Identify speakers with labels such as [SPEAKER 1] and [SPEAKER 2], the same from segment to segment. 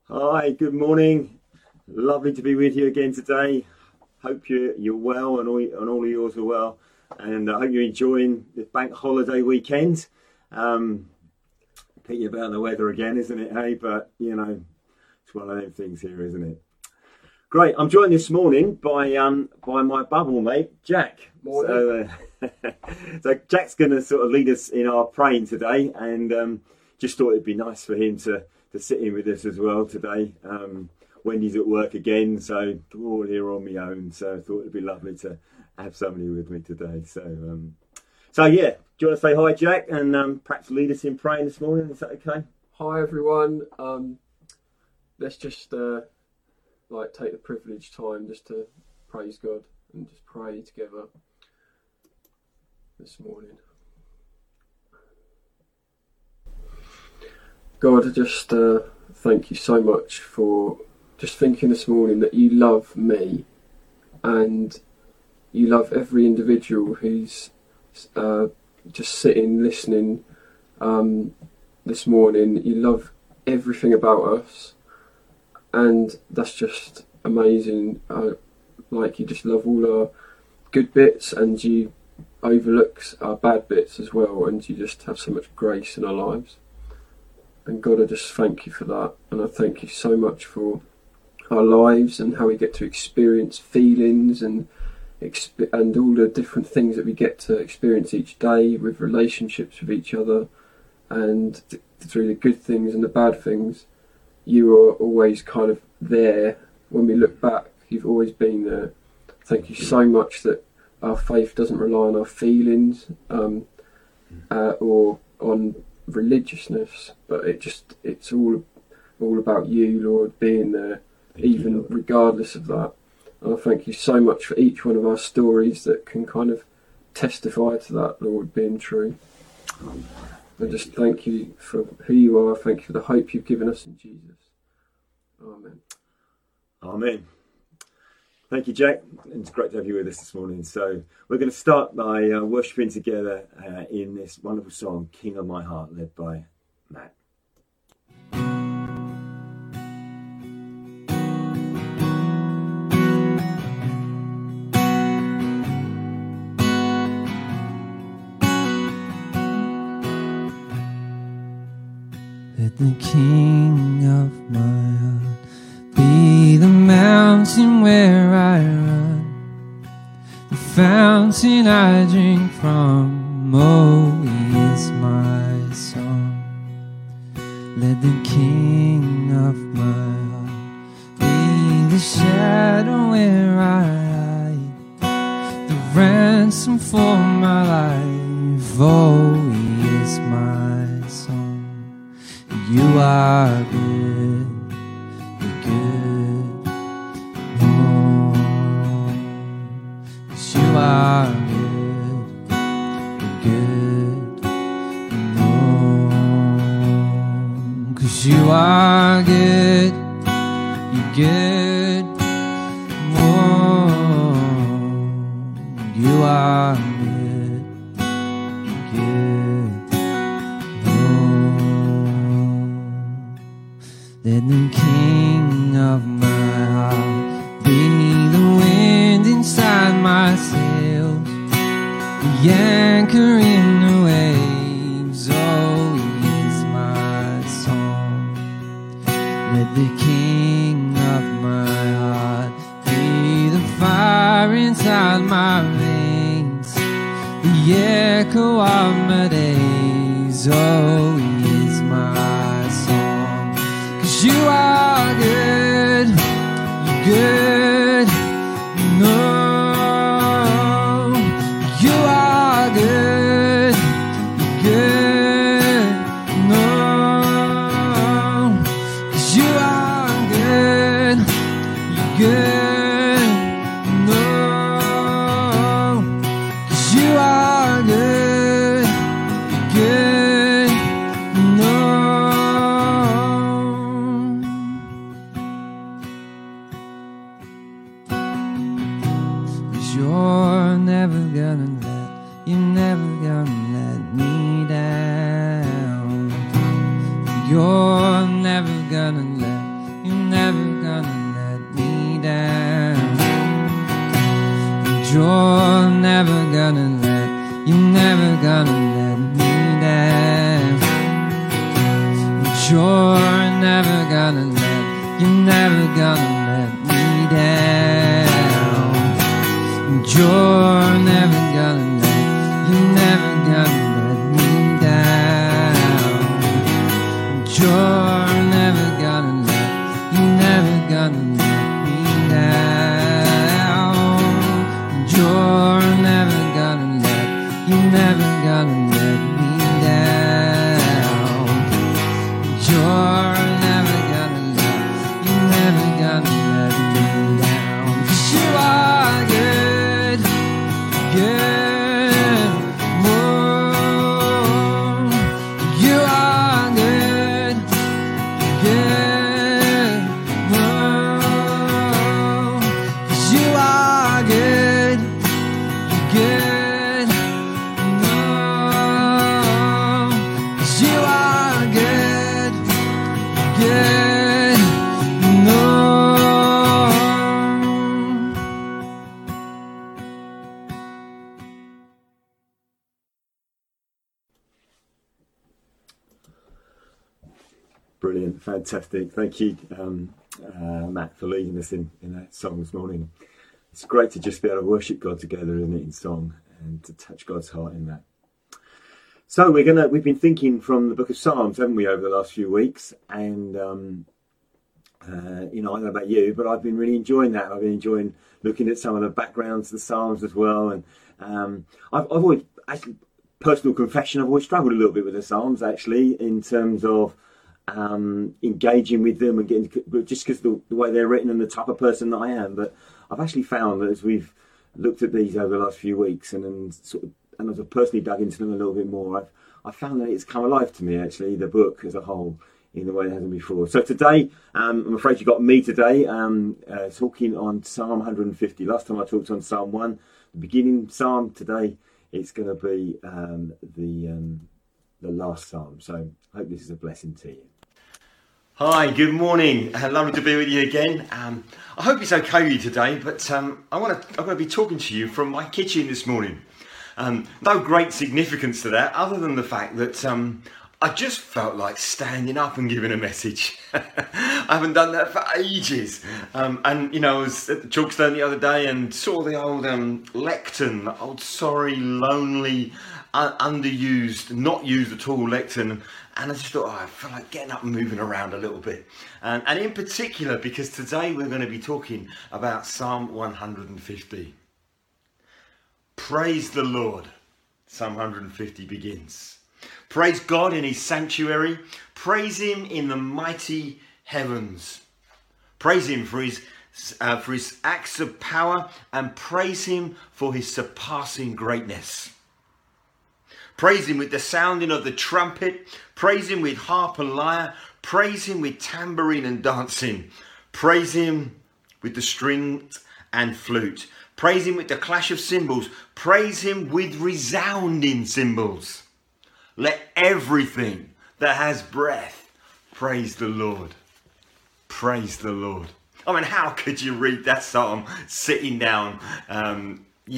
[SPEAKER 1] Hi, good morning. Lovely to be with you again today. Hope you're well and all of yours are well. And I hope you're enjoying the bank holiday weekend. Pity about the weather again, isn't it? Hey, but it's one of them things here, isn't it? Great. I'm joined this morning by my bubble mate, Jack.
[SPEAKER 2] Morning.
[SPEAKER 1] So Jack's going to sort of lead us in our praying today, and just thought it'd be nice for him to sit in with us as well today. Wendy's at work again, so we're all here on my own. So I thought it'd be lovely to have somebody with me today. So yeah, do you want to say hi, Jack, and perhaps lead us in praying this morning? Is that okay?
[SPEAKER 2] Hi everyone. Let's just take the privileged time just to praise God and just pray together this morning. God, I just thank you so much for just thinking this morning that you love me and you love every individual who's just sitting, listening this morning. You love everything about us, and that's just amazing. You just love all our good bits, and you overlook our bad bits as well, and you just have so much grace in our lives. And God, I just thank you for that, and I thank you so much for our lives and how we get to experience feelings and all the different things that we get to experience each day with relationships with each other, and through the good things and the bad things. You are always kind of there. When we look back, you've always been there. Thank you so much that our faith doesn't rely on our feelings or on religiousness, but it's all about you, Lord, being there, even regardless of that. And I thank you so much for each one of our stories that can kind of testify to that, Lord, being true. I just thank you for who you are. Thank you for the hope you've given us in Jesus. Amen.
[SPEAKER 1] Amen. Thank you, Jack. It's great to have you with us this morning. So we're going to start by worshipping together in this wonderful song, King of My Heart, led by Matt.
[SPEAKER 3] Let the King of my heart be the mountain where I run, the fountain I drink from. Oh, he is my song. Let the King of my heart be the shadow where I hide, the ransom for my life. Oh, he is my song. You are good, you're good, oh, 'cause you are good, you're good, oh, 'cause you are good, you're good, oh, you are good, you're good. Let the King of my heart be the wind inside my sails, the anchor in the waves. Oh, he is my song. Let the King of my heart be the fire inside my veins, the echo of my days. Oh, he is my song. You are good, you're good, no, you are good, you're good, no, 'cause you are good, you're good, no, 'cause you are good, you're good, no. You're never gonna let me down. You're never gonna let you're never gonna let me down. You're never gonna let me down. You're never gonna let me down. You're never gonna let me down. You're never gonna let me down. You're never gonna let me down. 'Cause you are good, good, oh, you are good, good, oh, 'cause you are good, good, oh, 'cause you are good, good, no.
[SPEAKER 1] Brilliant, fantastic. Thank you, Matt, for leading us in that song this morning. It's great to just be able to worship God together, isn't it, in song, and to touch God's heart in that. So we've been thinking from the book of Psalms, haven't we, over the last few weeks? And I don't know about you, but I've been really enjoying that. I've been enjoying looking at some of the backgrounds of the Psalms as well. And I've always, actually, personal confession, I've always struggled a little bit with the Psalms, actually, in terms of engaging with them and getting, just because the way they're written and the type of person that I am. But I've actually found that as we've looked at these over the last few weeks and as I've personally dug into them a little bit more, I've found that it's come alive to me, actually, the book as a whole, in a way it hasn't before. So today, I'm afraid you got me today, talking on Psalm 150. Last time I talked on Psalm 1, the beginning Psalm. Today it's going to be the last Psalm. So I hope this is a blessing to you. Hi, good morning. Lovely to be with you again. I hope it's okay with you today, but I'm going to be talking to you from my kitchen this morning. No great significance to that, other than the fact that I just felt like standing up and giving a message. I haven't done that for ages. I was at the Chalkstone the other day and saw the old lectern, the old sorry, lonely, underused, not used at all lectern. And I just thought, I feel like getting up and moving around a little bit. And in particular, because today we're going to be talking about Psalm 150. Praise the Lord. Psalm 150 begins. Praise God in his sanctuary. Praise him in the mighty heavens. Praise him for his acts of power, and praise him for his surpassing greatness. Praise him with the sounding of the trumpet. Praise him with harp and lyre. Praise him with tambourine and dancing. Praise him with the strings and flute. Praise him with the clash of cymbals. Praise him with resounding cymbals. Let everything that has breath praise the Lord. Praise the Lord. I mean, how could you read that psalm sitting down? I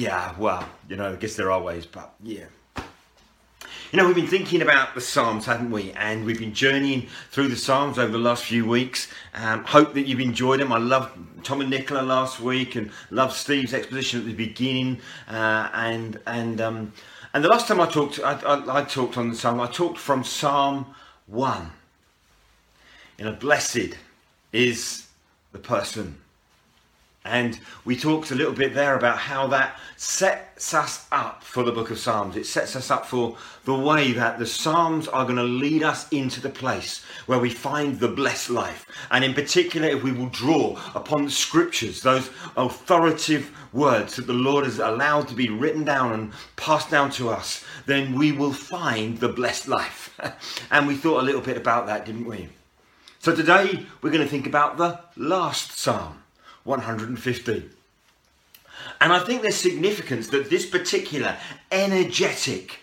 [SPEAKER 1] guess there are ways, but yeah. We've been thinking about the Psalms, haven't we? And we've been journeying through the Psalms over the last few weeks. Hope that you've enjoyed them. I loved Tom and Nicola last week, and loved Steve's exposition at the beginning. And the last time I talked on the Psalm, I talked from Psalm 1. Blessed is the person. And we talked a little bit there about how that sets us up for the book of Psalms. It sets us up for the way that the Psalms are going to lead us into the place where we find the blessed life. And in particular, if we will draw upon the scriptures, those authoritative words that the Lord has allowed to be written down and passed down to us, then we will find the blessed life. And we thought a little bit about that, didn't we? So today, we're going to think about the last Psalm. 150. And I think there's significance that this particular energetic,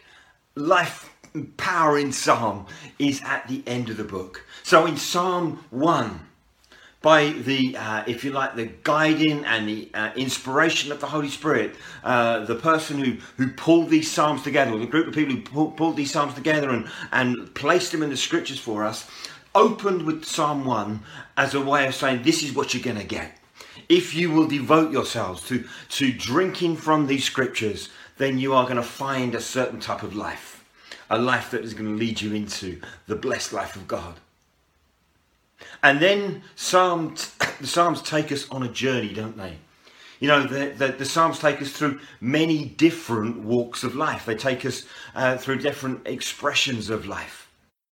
[SPEAKER 1] life-empowering psalm is at the end of the book. So in Psalm 1,
[SPEAKER 4] by the, if you like, the guiding and the inspiration of the Holy Spirit, the person who pulled these Psalms together, or the group of people who pulled these Psalms together and placed them in the scriptures for us, opened with Psalm 1 as a way of saying, this is what you're going to get. If you will devote yourselves to drinking from these scriptures, then you are going to find a certain type of life, a life that is going to lead you into the blessed life of God. And then the Psalms take us on a journey, don't they? You know, the Psalms take us through many different walks of life. They take us through different expressions of life.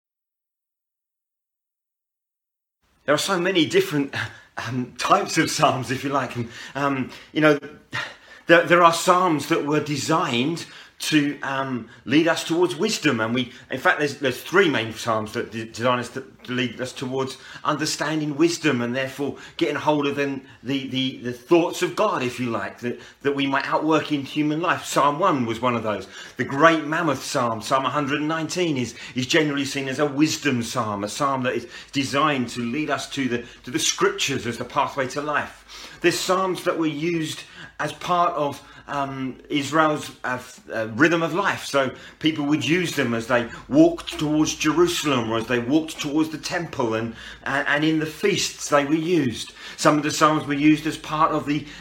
[SPEAKER 4] There are so many different types of Psalms, if you like. And, you know, there are Psalms that were designed to lead us towards wisdom, and in fact there's three main Psalms that design us to lead us towards understanding wisdom, and therefore getting hold of the thoughts of God, if you like, that we might outwork in human life. Psalm 1 was one of those. The great mammoth Psalm, Psalm 119, is generally seen as a wisdom psalm, a psalm that is designed to lead us to the scriptures as the pathway to life. There's Psalms that were used as part of Israel's rhythm of life. So people would use them as they walked towards Jerusalem, or as they walked towards the temple, and in the feasts they were used. Some of the Psalms were used as part of the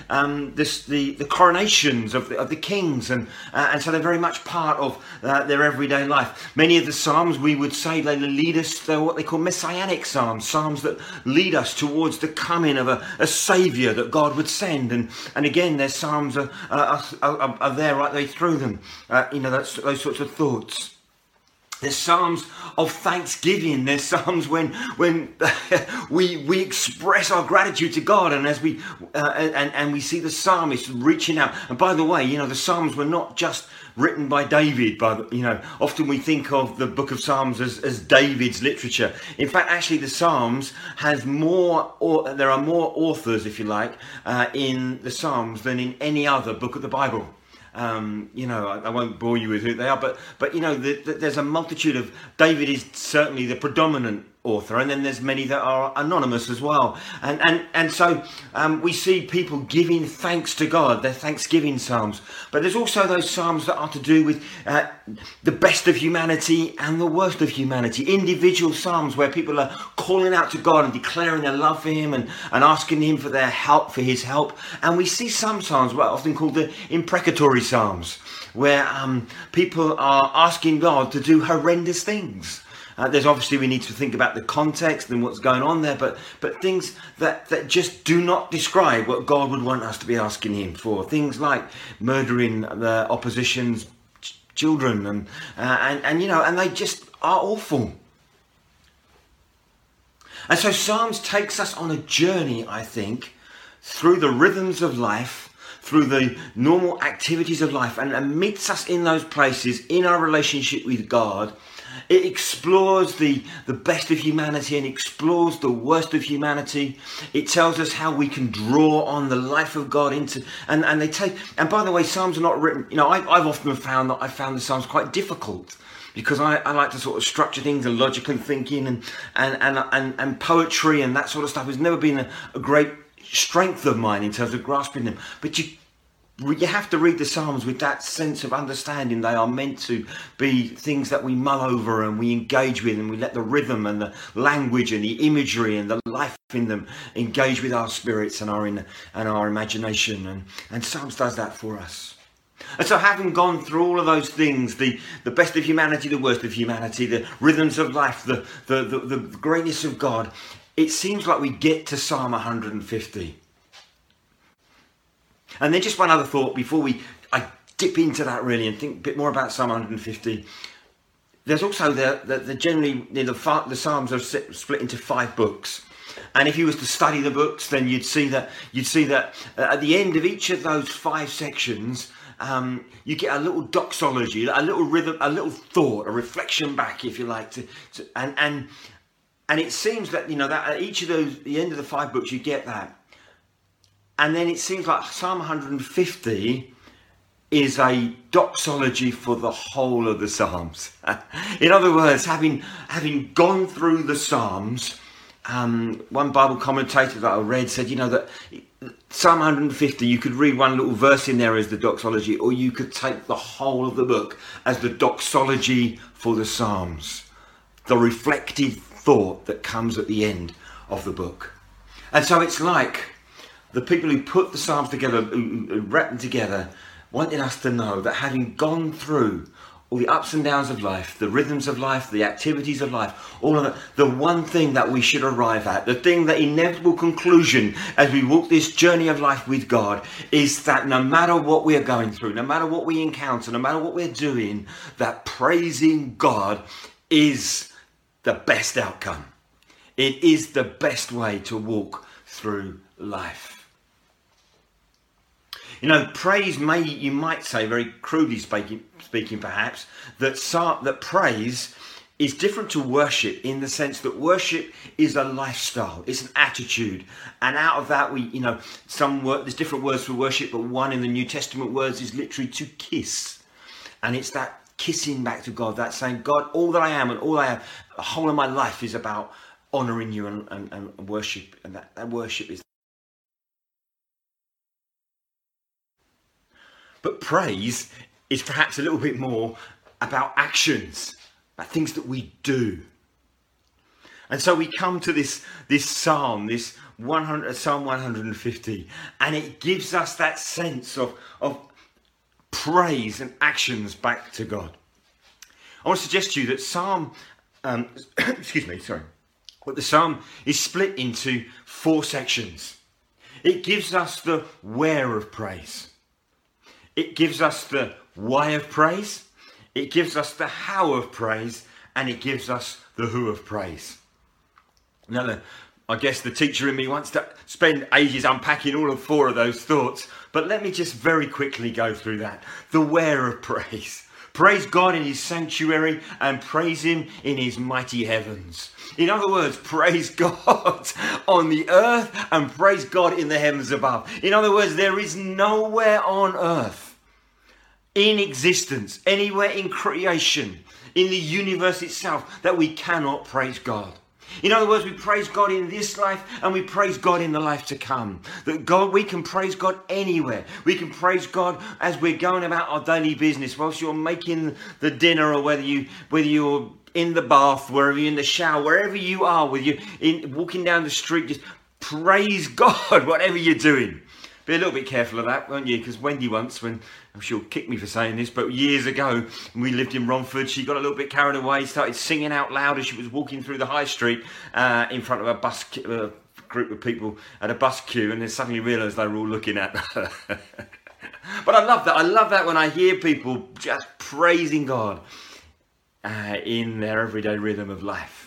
[SPEAKER 4] coronations of the kings, and so they're very much part of their everyday life. Many of the Psalms, we would say, they lead us, they're what they call messianic Psalms, Psalms that lead us towards the coming of a saviour that God would send. And again, their Psalms are there right the way through them. Those sorts of thoughts. There's Psalms of thanksgiving. There's Psalms when we express our gratitude to God, and as we see the psalmist reaching out. And by the way, the Psalms were not just written by David, but often we think of the book of Psalms as David's literature. In fact, actually, the Psalms has more, or there are more authors, if you like, in the Psalms than in any other book of the Bible. I won't bore you with who they are, but there's a multitude of. David is certainly the predominant author, and then there's many that are anonymous as well, and so we see people giving thanks to God. They're thanksgiving psalms, but there's also those psalms that are to do with the best of humanity and the worst of humanity, individual psalms where people are calling out to God and declaring their love for him and asking him for their help, for his help. And we see some psalms, often called the imprecatory psalms, where people are asking God to do horrendous things. There's obviously, we need to think about the context and what's going on there, but things that just do not describe what God would want us to be asking him for. Things like murdering the opposition's children, and they just are awful. And so Psalms takes us on a journey, I think, through the rhythms of life, through the normal activities of life, and meets us in those places in our relationship with God. It explores the best of humanity and explores the worst of humanity. It tells us how we can draw on the life of God into, and by the way, Psalms are not written, I've often found that I found the Psalms quite difficult, because I like to sort of structure things, and logical thinking and poetry and that sort of stuff has never been a great strength of mine in terms of grasping them. But you have to read the Psalms with that sense of understanding. They are meant to be things that we mull over and we engage with, and we let the rhythm and the language and the imagery and the life in them engage with our spirits and our imagination. And Psalms does that for us. And so, having gone through all of those things, the best of humanity, the worst of humanity, the rhythms of life, the greatness of God, it seems like we get to Psalm 150. And then just one other thought before I dip into that really and think a bit more about Psalm 150. There's also the Psalms are split into 5 books. And if you was to study the books, then you'd see that at the end of each of those 5 sections, you get a little doxology, a little rhythm, a little thought, a reflection back, if you like, and it seems that that at each of those, the end of the 5 books, you get that. And then it seems like Psalm 150 is a doxology for the whole of the Psalms. In other words, having gone through the Psalms, one Bible commentator that I read said, that Psalm 150, you could read one little verse in there as the doxology, or you could take the whole of the book as the doxology for the Psalms, the reflective thought that comes at the end of the book. And so it's like the people who put the Psalms together, who wrapped them together, wanted us to know that having gone through all the ups and downs of life, the rhythms of life, the activities of life, all of that, the one thing that we should arrive at, the thing, the inevitable conclusion as we walk this journey of life with God, is that no matter what we are going through, no matter what we encounter, no matter what we're doing, that praising God is the best outcome. It is the best way to walk through life. Praise you might say, very crudely speaking perhaps, that praise is different to worship in the sense that worship is a lifestyle, it's an attitude. And out of that, there's different words for worship, but one in the New Testament words is literally to kiss. And it's that kissing back to God, that saying, God, all that I am and all I have, the whole of my life is about honouring you and worship. And that worship is. But praise is perhaps a little bit more about actions, about things that we do. And so we come to this psalm, Psalm 150, and it gives us that sense of praise and actions back to God. I want to suggest to you that the psalm is split into 4 sections. It gives us the where of praise. It gives us the why of praise, it gives us the how of praise, and it gives us the who of praise. Now, I guess the teacher in me wants to spend ages unpacking all 4 of those thoughts, but let me just very quickly go through that. The where of praise. Praise God in his sanctuary and praise him in his mighty heavens. In other words, praise God on the earth and praise God in the heavens above. In other words, there is nowhere on earth, in existence, anywhere in creation, in the universe itself, that we cannot praise God. In other words, we praise God in this life and we praise God in the life to come. We can praise God anywhere. We can praise God as we're going about our daily business, whilst you're making the dinner, or whether you're in the bath, wherever you're in the shower, wherever you are, walking down the street, just praise God, whatever you're doing. Be a little bit careful of that, won't you? Because Wendy once, I'm sure she'll kick me for saying this, but years ago, when we lived in Romford, she got a little bit carried away, started singing out loud as she was walking through the high street in front of a group of people at a bus queue, and then suddenly realised they were all looking at her. But I love that. I love that when I hear people just praising God in their everyday rhythm of life.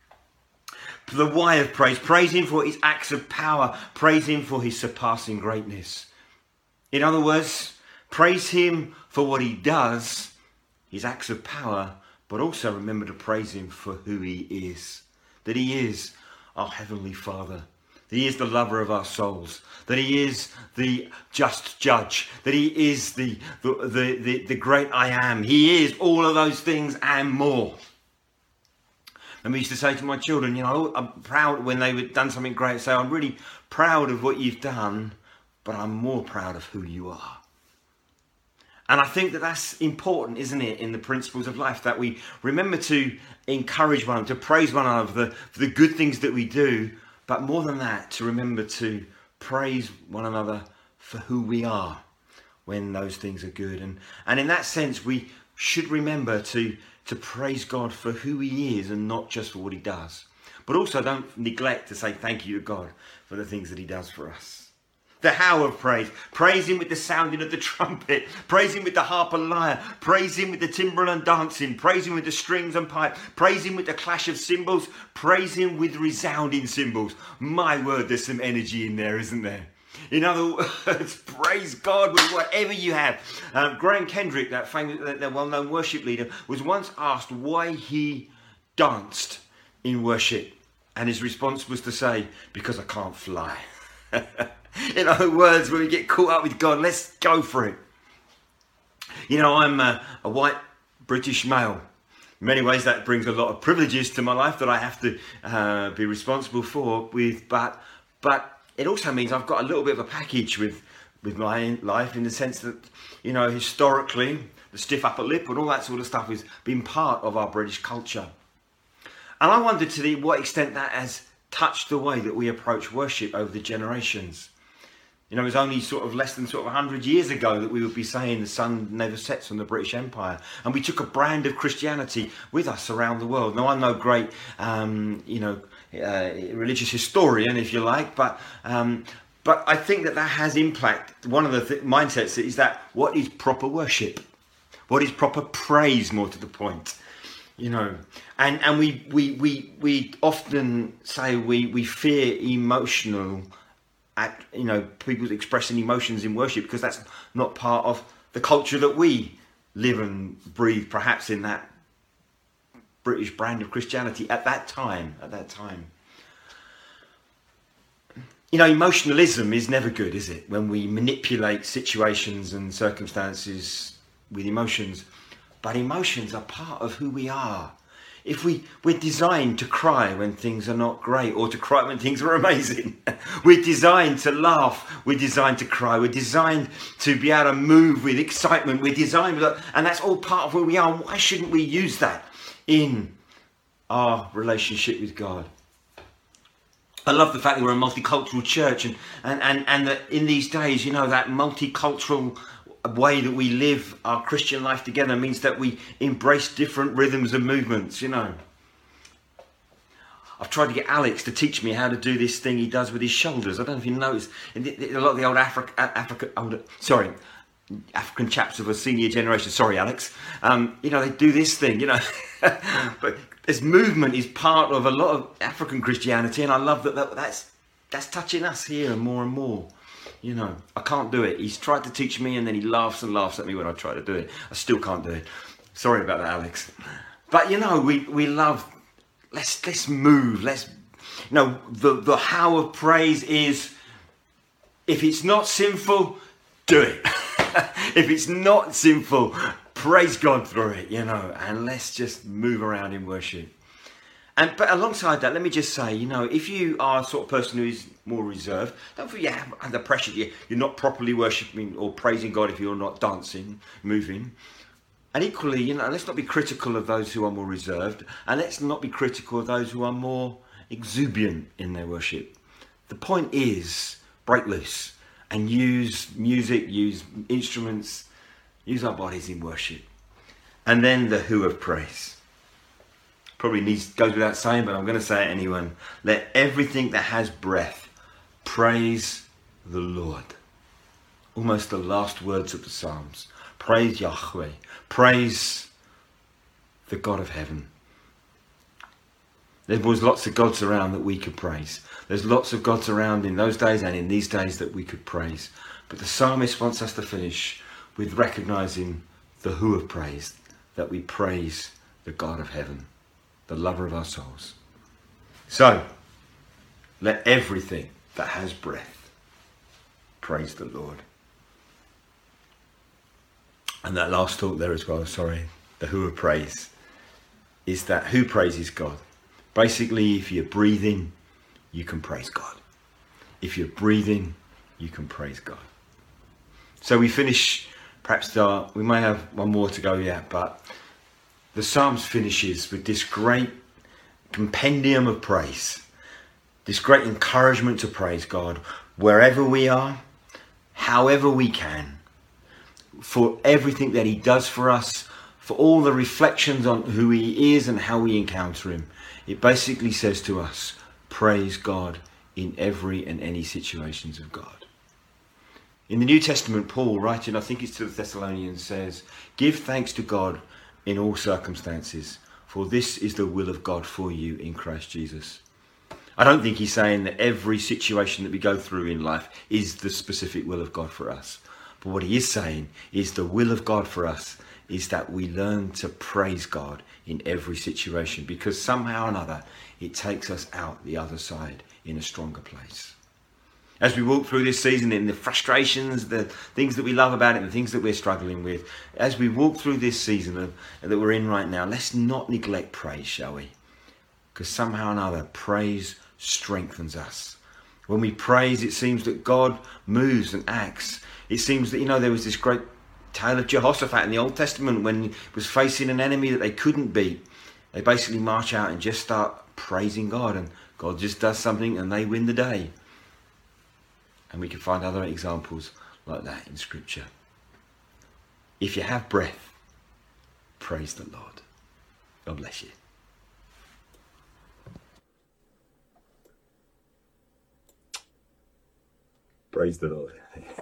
[SPEAKER 4] The why of praise. Praise him for his acts of power. Praise him for his surpassing greatness. In other words, praise him for what he does, his acts of power, but also remember to praise him for who he is. That he is our Heavenly Father. That he is the lover of our souls. That he is the just judge. That he is the great I am. He is all of those things and more. And we used to say to my children, I'm proud when they've done something great. Say, I'm really proud of what you've done, but I'm more proud of who you are. And I think that that's important, isn't it, in the principles of life, that we remember to encourage one another, to praise one another for the good things that we do, but more than that, to remember to praise one another for who we are when those things are good. And in that sense, we should remember to praise God for who he is and not just for what he does. But also don't neglect to say thank you to God for the things that he does for us. The how of praise. Praise him with the sounding of the trumpet. Praise him with the harp and lyre. Praise him with the timbrel and dancing. Praise him with the strings and pipe. Praise him with the clash of cymbals. Praise him with resounding cymbals. My word, there's some energy in there, isn't there? In other words, praise God with whatever you have. Graham Kendrick, that well-known worship leader, was once asked why he danced in worship. And his response was to say, because I can't fly. In other words, when we get caught up with God, let's go for it. I'm a white British male. In many ways, that brings a lot of privileges to my life that I have to be responsible for. But it also means I've got a little bit of a package with my life, in the sense that, you know, historically, the stiff upper lip and all that sort of stuff has been part of our British culture. And I wonder to what extent that has touched the way that we approach worship over the generations. You know, it was only sort of less than 100 years ago that we would be saying the sun never sets on the British Empire. And we took a brand of Christianity with us around the world. Now, I'm no great, religious historian, if you like, but I think that has impacted one of the mindsets is that what is proper worship? What is proper praise, more to the point? You know, and we often say we fear emotional, people expressing emotions in worship, because that's not part of the culture that we live and breathe, perhaps in that British brand of Christianity at that time. You know, emotionalism is never good, is it? When we manipulate situations and circumstances with emotions. But emotions are part of who we are. If we're designed to cry when things are not great, or to cry when things are amazing. We're designed to laugh. We're designed to cry. We're designed to be able to move with excitement. We're designed, and that's all part of who we are. Why shouldn't we use that in our relationship with God? I love the fact that we're a multicultural church, and that in these days, you know, that multicultural way that we live our Christian life together means that we embrace different rhythms and movements, you know. I've tried to get Alex to teach me how to do this thing he does with his shoulders. I don't know if you noticed, a lot of the old African chaps of a senior generation, sorry Alex, they do this thing, you know. But this movement is part of a lot of African Christianity, and I love that's touching us here more and more. You know, I can't do it. He's tried to teach me, and then he laughs and laughs at me when I try to do it. I still can't do it. Sorry about that, Alex. But, you know, we love, let's move. The how of praise is, if it's not sinful, do it. If it's not sinful, praise God through it, you know, and let's just move around in worship. But alongside that, let me just say, you know, if you are a sort of person who is more reserved, don't feel you have under pressure. You're not properly worshipping or praising God if you're not dancing, moving. And equally, you know, let's not be critical of those who are more reserved, and let's not be critical of those who are more exuberant in their worship. The point is, break loose and use music, use instruments, use our bodies in worship. And then the who of praise. Probably goes without saying, but I'm going to say it anyway. Let everything that has breath praise the Lord. Almost the last words of the Psalms. Praise Yahweh. Praise the God of heaven. There was lots of gods around that we could praise. There's lots of gods around in those days and in these days that we could praise. But the psalmist wants us to finish with recognizing the who of praise, that we praise the God of heaven, the lover of our souls. So, let everything that has breath praise the Lord. And that last thought there as well, the who of praise, is that who praises God. Basically, if you're breathing, you can praise God. If you're breathing, you can praise God. So we finish, we may have one more to go yet, but the Psalms finishes with this great compendium of praise, this great encouragement to praise God wherever we are, however we can, for everything that he does for us, for all the reflections on who he is and how we encounter him. It basically says to us, praise God in every and any situations of God. In the New Testament, Paul, writing, I think it's to the Thessalonians, says, give thanks to God in all circumstances, for this is the will of God for you in Christ Jesus. I don't think he's saying that every situation that we go through in life is the specific will of God for us. But what he is saying is the will of God for us is that we learn to praise God in every situation, because somehow or another it takes us out the other side in a stronger place. As we walk through this season, in the frustrations, the things that we love about it, and the things that we're struggling with, as we walk through this season that we're in right now, let's not neglect praise, shall we? Because somehow or another, praise strengthens us. When we praise, it seems that God moves and acts. It seems that, there was this great tale of Jehoshaphat in the Old Testament when he was facing an enemy that they couldn't beat. They basically march out and just start praising God, and God just does something and they win the day. And we can find other examples like that in Scripture. If you have breath, praise the Lord. God bless you.
[SPEAKER 1] Praise the Lord.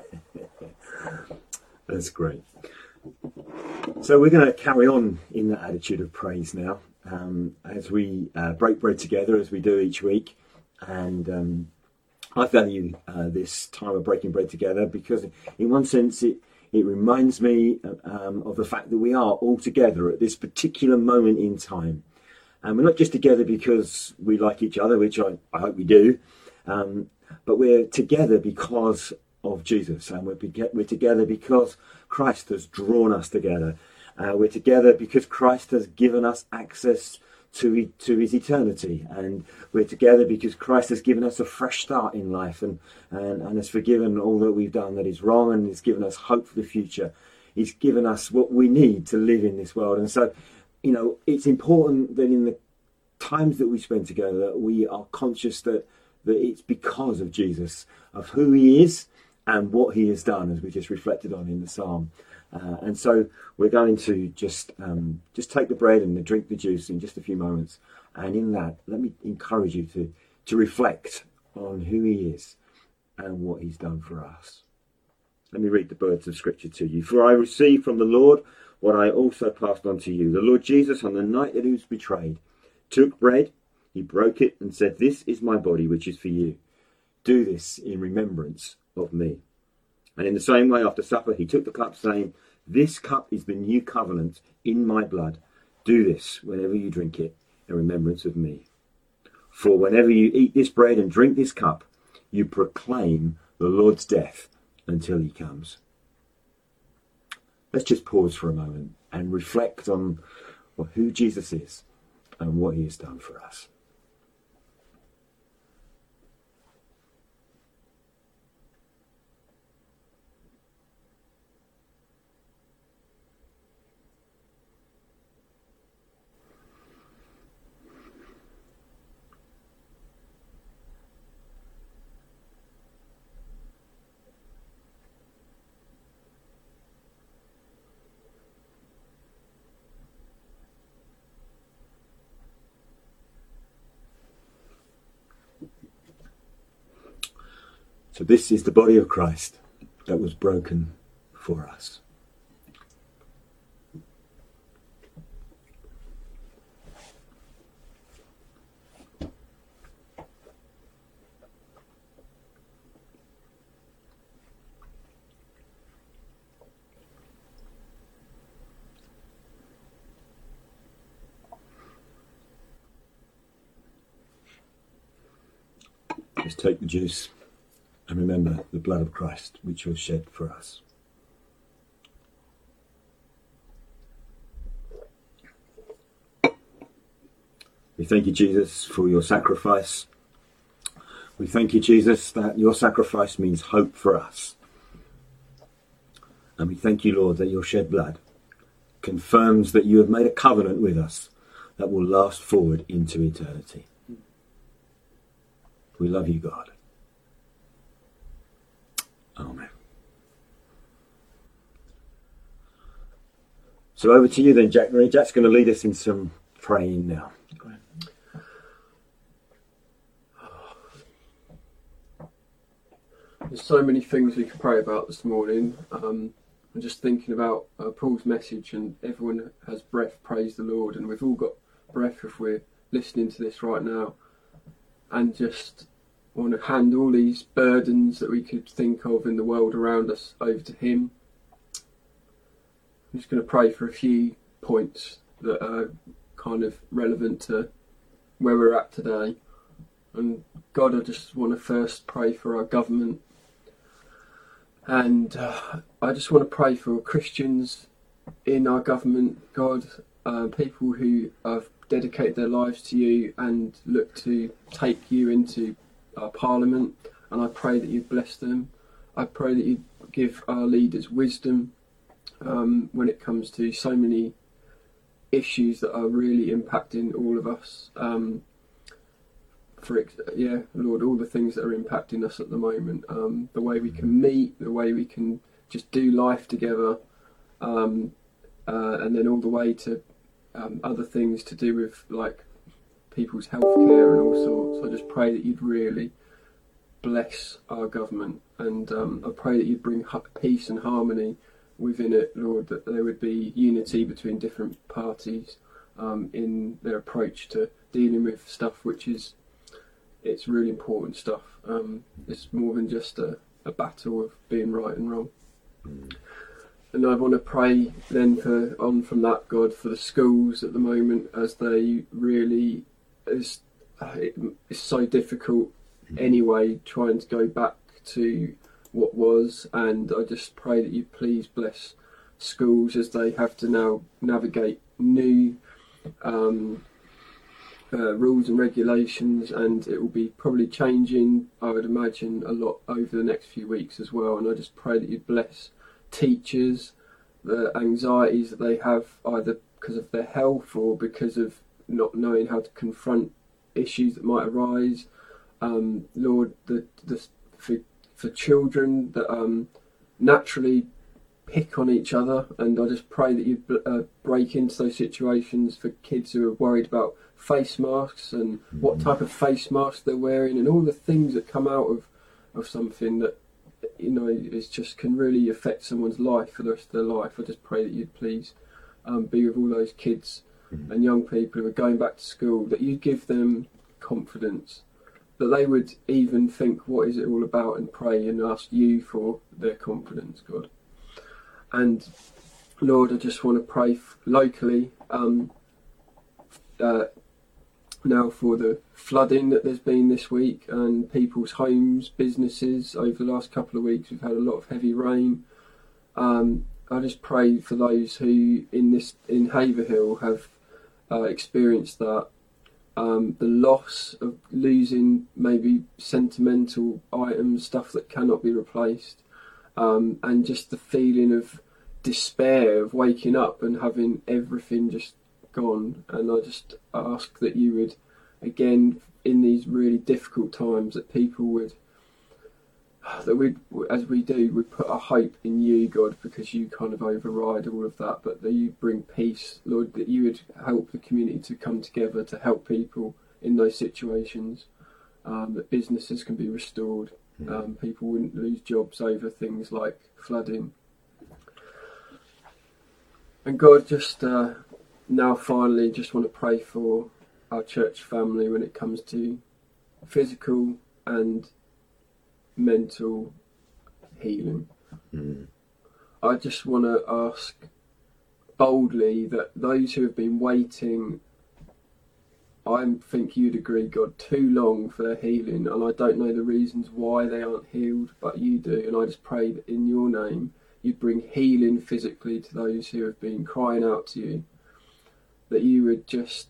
[SPEAKER 1] That's great. So we're going to carry on in that attitude of praise now, as we break bread together, as we do each week. And I value this time of breaking bread together because in one sense it reminds me of the fact that we are all together at this particular moment in time. And we're not just together because we like each other, which I hope we do, but we're together because of Jesus, and we're together because Christ has drawn us together. We're together because Christ has given us access to his eternity, and we're together because Christ has given us a fresh start in life and has forgiven all that we've done that is wrong, and has given us hope for the future. He's given us what we need to live in this world. And so, it's important that in the times that we spend together, that we are conscious that it's because of Jesus, of who he is and what he has done, as we just reflected on in the psalm. And so we're going to just take the bread and drink the juice in just a few moments. And in that, let me encourage you to reflect on who he is and what he's done for us. Let me read the words of Scripture to you. For I received from the Lord what I also passed on to you. The Lord Jesus, on the night that he was betrayed, took bread, he broke it and said, "This is my body, which is for you. Do this in remembrance of me." And in the same way, after supper, he took the cup, saying, "This cup is the new covenant in my blood. Do this whenever you drink it in remembrance of me. For whenever you eat this bread and drink this cup, you proclaim the Lord's death until he comes." Let's just pause for a moment and reflect on who Jesus is and what he has done for us. So this is the body of Christ that was broken for us. Let's take the juice. And remember the blood of Christ, which was shed for us. We thank you, Jesus, for your sacrifice. We thank you, Jesus, that your sacrifice means hope for us. And we thank you, Lord, that your shed blood confirms that you have made a covenant with us that will last forward into eternity. We love you, God. Amen. So over to you then, Jack. Jack's going to lead us in some praying now.
[SPEAKER 2] There's so many things we could pray about this morning. I'm just thinking about Paul's message, and everyone has breath, praise the Lord, and we've all got breath if we're listening to this right now. And just want to hand all these burdens that we could think of in the world around us over to him. I'm just going to pray for a few points that are kind of relevant to where we're at today. And God, I just want to first pray for our government. And I just want to pray for Christians in our government, God, people who have dedicated their lives to you and look to take you into our parliament. And I pray that you bless them. I pray that you give our leaders wisdom when it comes to so many issues that are really impacting all of us. Lord, all the things that are impacting us at the moment, the way we can meet, the way we can just do life together, and then all the way to other things to do with like people's healthcare and all sorts. I just pray that you'd really bless our government, and I pray that you'd bring peace and harmony within it, Lord, that there would be unity between different parties in their approach to dealing with stuff it's really important stuff. It's more than just a battle of being right and wrong. And I want to pray then from that, God, for the schools at the moment, as they really it's so difficult anyway, trying to go back to what was. And I just pray that you please bless schools as they have to now navigate new rules and regulations, and it will be probably changing, I would imagine, a lot over the next few weeks as well. And I just pray that you'd bless teachers, the anxieties that they have either because of their health or because of not knowing how to confront issues that might arise. Lord, for children that naturally pick on each other, and I just pray that you break into those situations for kids who are worried about face masks and what type of face mask they're wearing and all the things that come out of something that, you know, it just can really affect someone's life for the rest of their life. I just pray that you'd please be with all those kids and young people who are going back to school, that you'd give them confidence, that they would even think, what is it all about, and pray and ask you for their confidence, God. And Lord, I just want to pray locally now for the flooding that there's been this week, and people's homes, businesses. Over the last couple of weeks we've had a lot of heavy rain. I just pray for those who in Haverhill have experienced that, the loss of losing maybe sentimental items, stuff that cannot be replaced, and just the feeling of despair of waking up and having everything just gone. And I just ask that you would, again, in these really difficult times, that people would, as we do, we put our hope in you, God, because you kind of override all of that, but that you bring peace, Lord, that you would help the community to come together to help people in those situations, that businesses can be restored, people wouldn't lose jobs over things like flooding. And God, just now finally just want to pray for our church family when it comes to physical and mental healing. I just want to ask boldly that those who have been waiting, I think you'd agree, God, too long for their healing, and I don't know the reasons why they aren't healed, but you do, and I just pray that in your name you'd bring healing physically to those who have been crying out to you, that you would just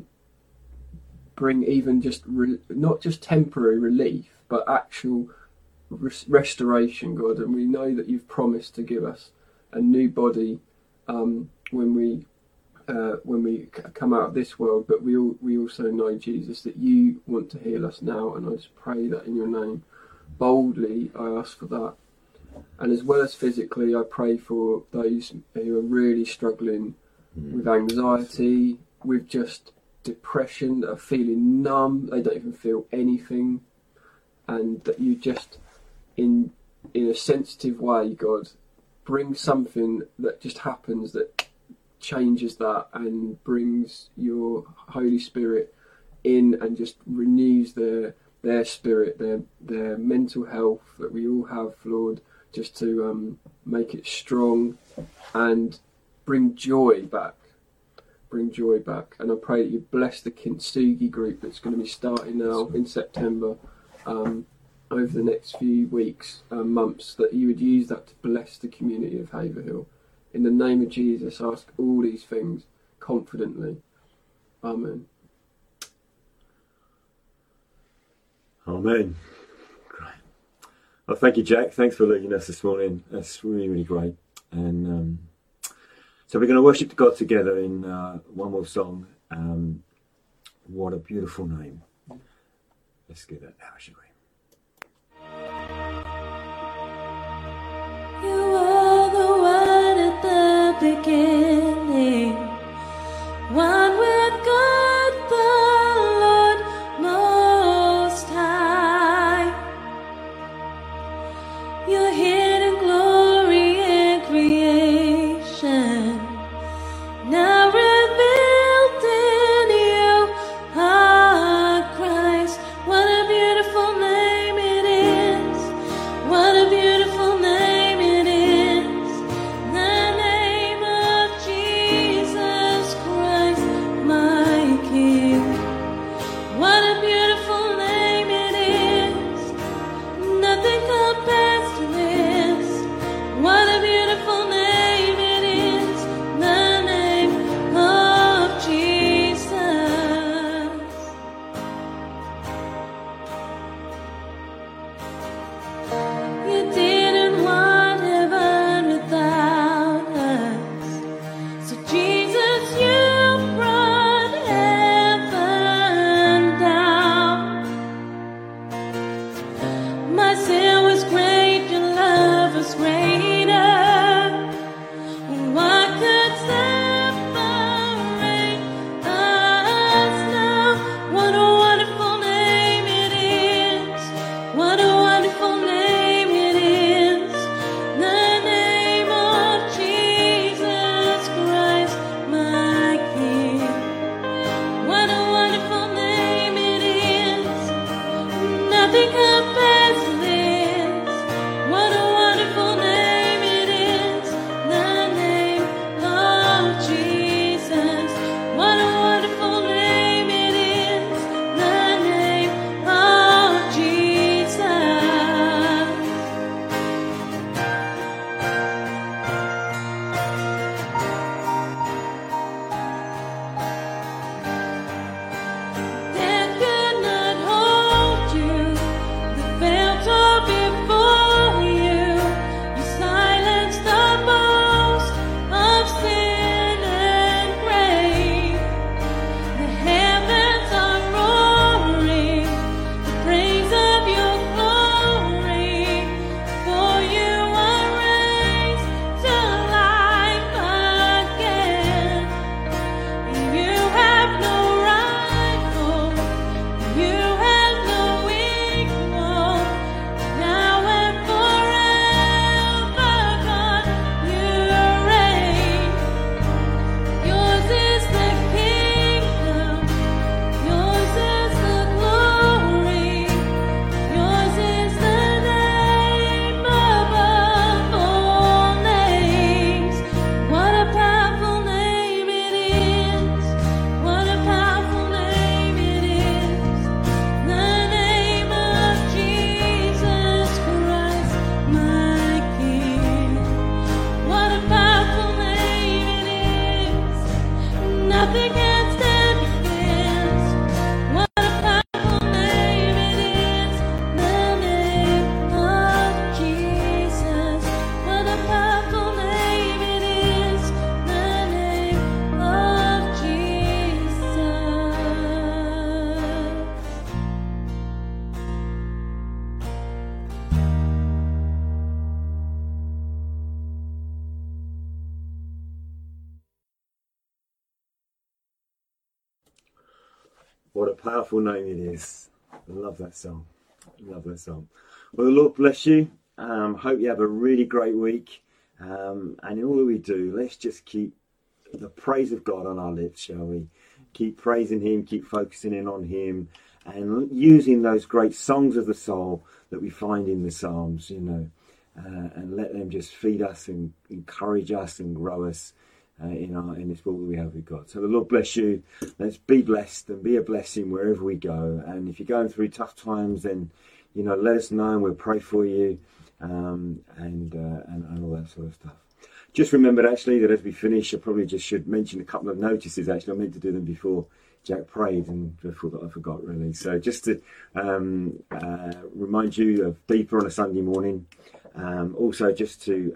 [SPEAKER 2] bring even just not just temporary relief, but actual restoration, God. And we know that you've promised to give us a new body when we come out of this world, but we also know, Jesus, that you want to heal us now, and I just pray that in your name. Boldly I ask for that. And as well as physically, I pray for those who are really struggling with anxiety, with just depression, that are feeling numb, they don't even feel anything, and that you just, in a sensitive way, God, bring something that just happens that changes that and brings your Holy Spirit in and just renews their spirit, their mental health that we all have, Lord, just to make it strong and bring joy back. bring joy back. And I pray that you bless the Kintsugi group that's going to be starting now in September, over the next few weeks, months, that you would use that to bless the community of Haverhill. In the name of Jesus, I ask all these things confidently. Amen.
[SPEAKER 1] Amen. Great. Well, thank you, Jack. Thanks for leading us this morning. That's really, really great. And so we're going to worship God together in one more song. What a beautiful name. Let's get that now, shall we?
[SPEAKER 5] You are the one at the beginning, one with God the Lord Most High. Your hidden glory in creation, now revealed in you are Christ. What a beautiful name it is. What a beautiful name it is. The name of Jesus Christ, my King. What a beautiful name it is. Nothing compares to this. What a beautiful name it is. The name of Jesus. You didn't want heaven without us. So Jesus, you brought heaven down. My sin was great, your love was greater. What could separate us now? What a wonderful name it is. What a wonderful name it is. The name of Jesus Christ, my King. What a wonderful name it is. Nothing compares to this. What a wonderful name it is. The name of Jesus. What a wonderful name it is. The name of Jesus. Death could not hold you. The veil tore before you. You silenced the boast of sin and grave. The heavens are roaring the praise of your glory. For you are raised to life again. You have no rival. You have no equal. Now and forever, God, you reign. Yours is the kingdom. Yours is the glory. Yours is the name above all names. What a powerful name it is. What a powerful name it is. The name of Jesus Christ, my King. What a powerful name it is. Nothing can stand against. What a powerful name it is. The name of Jesus. What a powerful name it is. The name of Jesus.
[SPEAKER 1] What a powerful name it is. I love that song. Love that song. Well, the Lord bless you. Hope you have a really great week. And in all that we do, let's just keep the praise of God on our lips, shall we? Keep praising Him, keep focusing in on Him, and using those great songs of the soul that we find in the Psalms, and let them just feed us and encourage us and grow us in this walk that we have with God. So the Lord bless you. Let's be blessed and be a blessing wherever we go. And if you're going through tough times, then let us know and we'll pray for you, and all that sort of stuff. Just remembered actually that as we finish, I probably just should mention a couple of notices. Actually, I meant to do them before Jack prayed, and I forgot really. So just to remind you of Deeper on a Sunday morning. Also, just to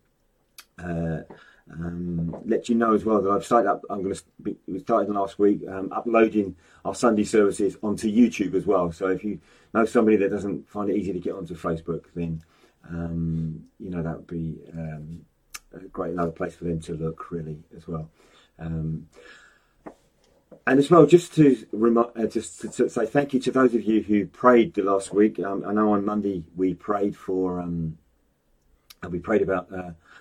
[SPEAKER 1] let you know as well that I've started up. We started last week uploading our Sunday services onto YouTube as well. So if you know somebody that doesn't find it easy to get onto Facebook, then that would be a great another place for them to look really as well. And as well, just to say thank you to those of you who prayed the last week. I know on Monday we prayed for about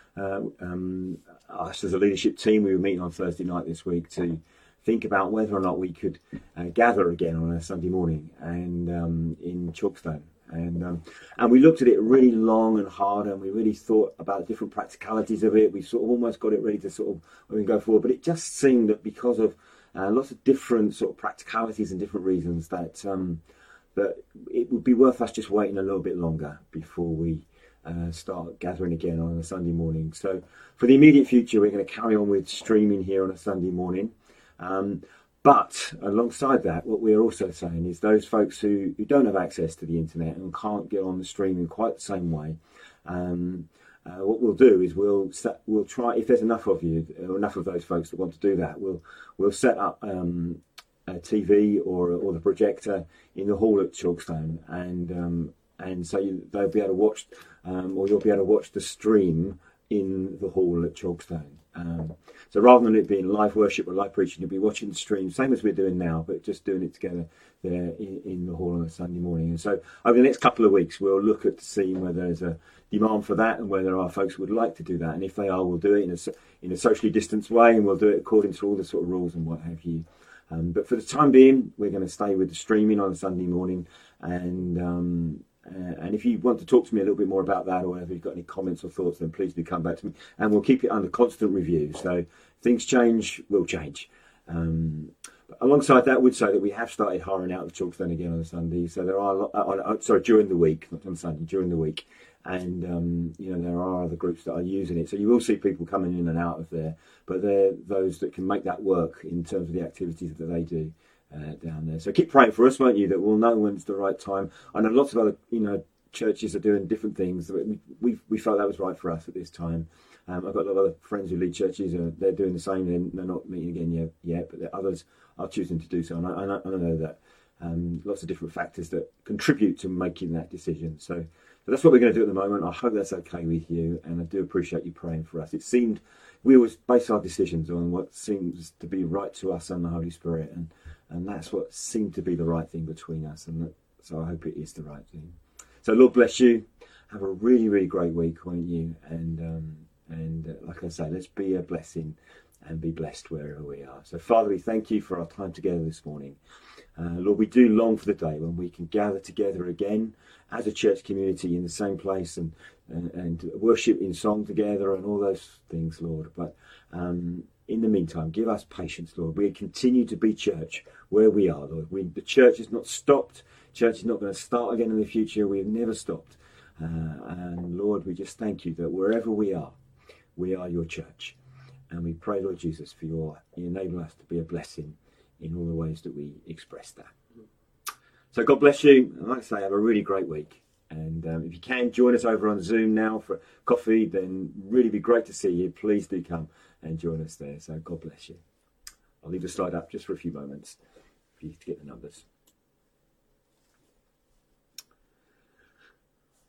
[SPEAKER 1] us as a leadership team. We were meeting on Thursday night this week to think about whether or not we could gather again on a Sunday morning and in Chalkstone. And we looked at it really long and hard, and we really thought about the different practicalities of it. We sort of almost got it ready to sort of go forward, but it just seemed that because of lots of different sort of practicalities and different reasons that it would be worth us just waiting a little bit longer before we start gathering again on a Sunday morning. So for the immediate future, we're going to carry on with streaming here on a Sunday morning. But alongside that, what we're also saying is those folks who don't have access to the internet and can't get on the stream in quite the same way, what we'll do is we'll try, if there's enough of you, or enough of those folks that want to do that, we'll set up a TV or the projector in the hall at Chalkstone, and so they'll be able to watch, or you'll be able to watch the stream in the hall at Chalkstone. So rather than it being live worship or live preaching, you'll be watching the stream, same as we're doing now, but just doing it together there in the hall on a Sunday morning. And so over the next couple of weeks, we'll look at seeing whether there's a demand for that and whether our folks would like to do that. And if they are, we'll do it in a socially distanced way, and we'll do it according to all the sort of rules and what have you. But for the time being, we're going to stay with the streaming on a Sunday morning. And if you want to talk to me a little bit more about that, or if you've got any comments or thoughts, then please do come back to me, and we'll keep it under constant review. So things change, we'll change. But alongside that, I would say that we have started hiring out the Chalkstone again on a Sunday. So there are during the week, not on Sunday, during the week, and there are other groups that are using it. So you will see people coming in and out of there, but they're those that can make that work in terms of the activities that they do. Down there. So keep praying for us, won't you, that we'll know when it's the right time. I know lots of other churches are doing different things. We felt that was right for us at this time. I've got a lot of other friends who lead churches, and they're doing the same. They're not meeting again yet, but others are choosing to do so. And I know that lots of different factors that contribute to making that decision. So that's what we're going to do at the moment. I hope that's okay with you, and I do appreciate you praying for us. It seemed we always base our decisions on what seems to be right to us and the Holy Spirit, and that's what seemed to be the right thing between us, and so I hope it is the right thing. So Lord bless you. Have a really, really great week, won't you? And like I say, let's be a blessing and be blessed wherever we are. So Father, we thank you for our time together this morning. Lord, we do long for the day when we can gather together again as a church community in the same place and worship in song together and all those things, Lord. But in the meantime, give us patience, Lord. We continue to be church where we are, Lord. The church has not stopped. Church is not going to start again in the future. We've never stopped. And Lord, we just thank you that wherever we are your church. And we pray, Lord Jesus, for you enable us to be a blessing in all the ways that we express that. So God bless you. And like I say, have a really great week. And if you can, join us over on Zoom now for coffee, then really be great to see you. Please do come and join us there. So God bless you. I'll leave the slide up just for a few moments for you to get the numbers.